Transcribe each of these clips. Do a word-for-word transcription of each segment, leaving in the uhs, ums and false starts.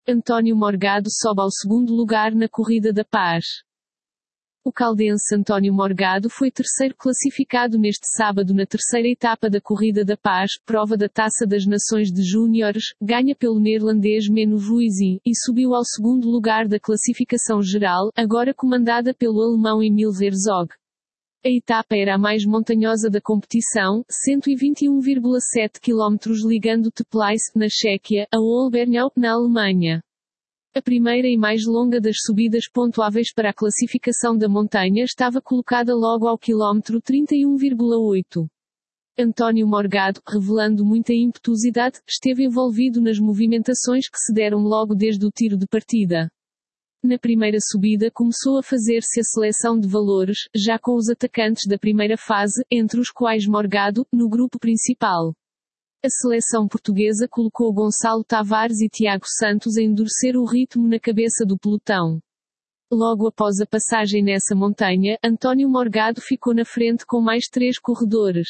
António Morgado sobe ao segundo lugar na Corrida da Paz. O caldense António Morgado foi terceiro classificado neste sábado na terceira etapa da Corrida da Paz, prova da Taça das Nações de Júniores, ganha pelo neerlandês Menno Huijsen, e subiu ao segundo lugar da classificação geral, agora comandada pelo alemão Emil Herzog. A etapa era a mais montanhosa da competição, cento e vinte e um vírgula sete quilómetros ligando Teplice, na Chequia, a Olbernau, na Alemanha. A primeira e mais longa das subidas pontuáveis para a classificação da montanha estava colocada logo ao quilómetro trinta e um vírgula oito. António Morgado, revelando muita impetuosidade, esteve envolvido nas movimentações que se deram logo desde o tiro de partida. Na primeira subida começou a fazer-se a seleção de valores, já com os atacantes da primeira fase, entre os quais Morgado, no grupo principal. A seleção portuguesa colocou Gonçalo Tavares e Tiago Santos a endurecer o ritmo na cabeça do pelotão. Logo após a passagem nessa montanha, António Morgado ficou na frente com mais três corredores.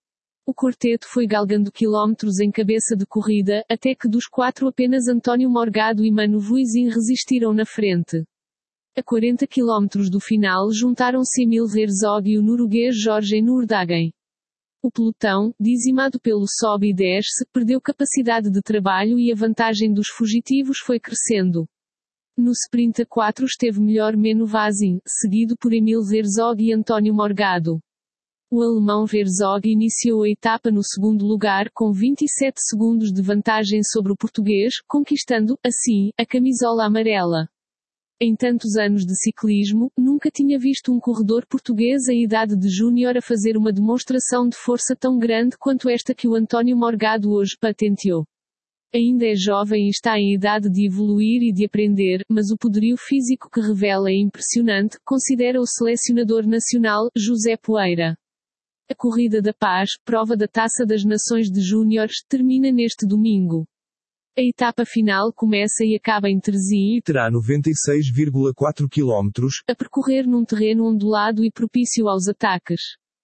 O quarteto foi galgando quilómetros em cabeça de corrida, até que dos quatro apenas António Morgado e Menno Huijsen resistiram na frente. A quarenta quilómetros do final juntaram-se Emil Herzog e o norueguês Jorgen Nordhagen. O pelotão, dizimado pelo sobe e desce, perdeu capacidade de trabalho e a vantagem dos fugitivos foi crescendo. No sprint a quatro esteve melhor Menno Huijsen, seguido por Emil Herzog e António Morgado. O alemão Herzog iniciou a etapa no segundo lugar com vinte e sete segundos de vantagem sobre o português, conquistando, assim, a camisola amarela. Em tantos anos de ciclismo, nunca tinha visto um corredor português em idade de júnior a fazer uma demonstração de força tão grande quanto esta que o António Morgado hoje patenteou. Ainda é jovem e está em idade de evoluir e de aprender, mas o poderio físico que revela é impressionante, considera o selecionador nacional, José Poeira. A Corrida da Paz, prova da Taça das Nações de Júniores, termina neste domingo. A etapa final começa e acaba em Terzin e terá noventa e seis vírgula quatro quilómetros, a percorrer num terreno ondulado e propício aos ataques.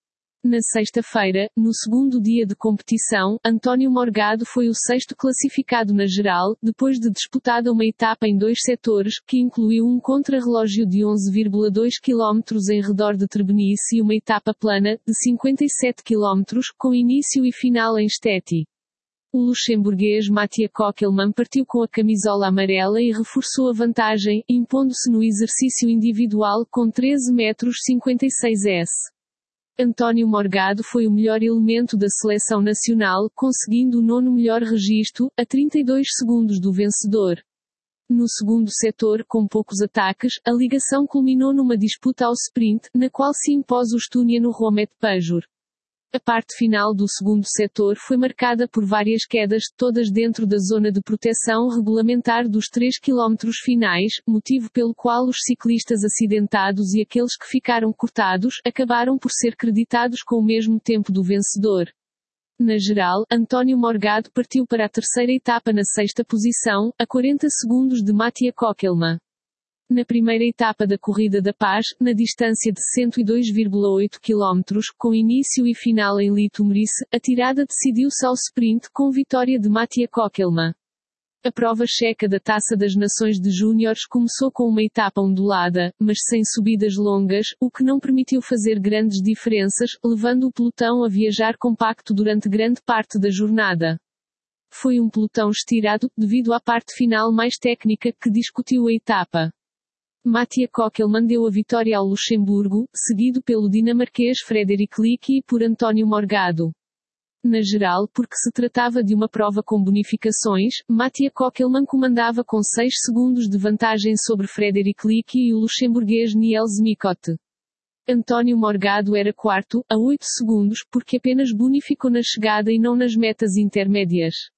Na sexta-feira, no segundo dia de competição, António Morgado foi o sexto classificado na geral, depois de disputada uma etapa em dois setores, que incluiu um contrarrelógio de onze vírgula dois quilómetros em redor de Trebenice e uma etapa plana, de cinquenta e sete quilómetros, com início e final em Steti. O luxemburguês Mattia Kokelman partiu com a camisola amarela e reforçou a vantagem, impondo-se no exercício individual com treze metros cinquenta e seis s. António Morgado foi o melhor elemento da seleção nacional, conseguindo o nono melhor registro, a trinta e dois segundos do vencedor. No segundo setor, com poucos ataques, a ligação culminou numa disputa ao sprint, na qual se impôs o estoniano Romet Pajor. A parte final do segundo setor foi marcada por várias quedas, todas dentro da zona de proteção regulamentar dos três quilómetros finais, motivo pelo qual os ciclistas acidentados e aqueles que ficaram cortados, acabaram por ser creditados com o mesmo tempo do vencedor. Na geral, António Morgado partiu para a terceira etapa na sexta posição, a quarenta segundos de Mattia Kokelman. Na primeira etapa da Corrida da Paz, na distância de cento e dois vírgula oito quilómetros, com início e final em Litoumerice, a tirada decidiu-se ao sprint com vitória de Mattia Kokelman. A prova checa da Taça das Nações de Júniores começou com uma etapa ondulada, mas sem subidas longas, o que não permitiu fazer grandes diferenças, levando o pelotão a viajar compacto durante grande parte da jornada. Foi um pelotão estirado, devido à parte final mais técnica que discutiu a etapa. Mattia Kokelman deu a vitória ao Luxemburgo, seguido pelo dinamarquês Frederik Lieke e por António Morgado. Na geral, porque se tratava de uma prova com bonificações, Mattia Kokelman comandava com seis segundos de vantagem sobre Frederik Lieke e o luxemburguês Niels Mikot. António Morgado era quarto, a oito segundos, porque apenas bonificou na chegada e não nas metas intermédias.